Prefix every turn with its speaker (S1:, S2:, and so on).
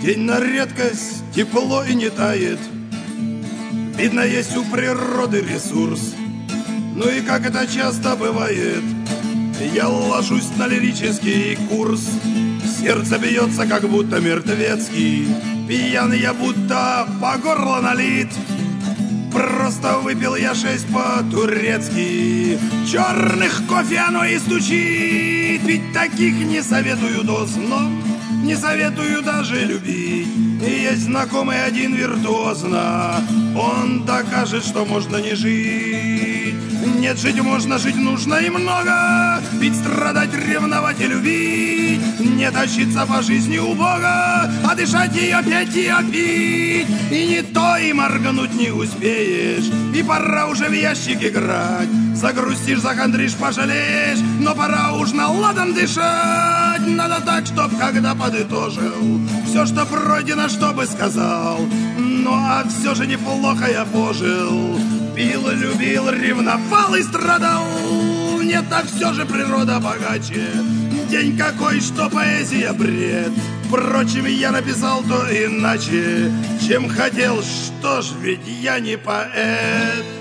S1: День на редкость, тепло и не тает. Видно, есть у природы ресурс. Ну и как это часто бывает, я ложусь на лирический курс. Сердце бьется, как будто мертвецкий. Пьян я, будто по горло налит. Просто выпил я 6 по-турецки. Черных кофе оно и стучит. Ведь таких не советую доз, но не советую даже любить. И есть знакомый один виртуозно. Он докажет, что можно не жить. Нет, жить можно, жить нужно и много. Ведь страдать, ревновать и любить. Не тащиться по жизни убого, а дышать ее, петь ее, пить. И не то и моргнуть не успеешь. И пора уже в ящик играть. Загрустишь, захандришь, пожалеешь. Но пора уж на ладан дышать. Надо так, чтоб когда подытожил все, что пройдено, чтобы сказал. Ну а все же неплохо я пожил. Пил, любил, ревновал и страдал. Нет, а все же природа богаче. День какой, что поэзия бред. Впрочем, я написал то иначе, чем хотел. Что ж, ведь я не поэт.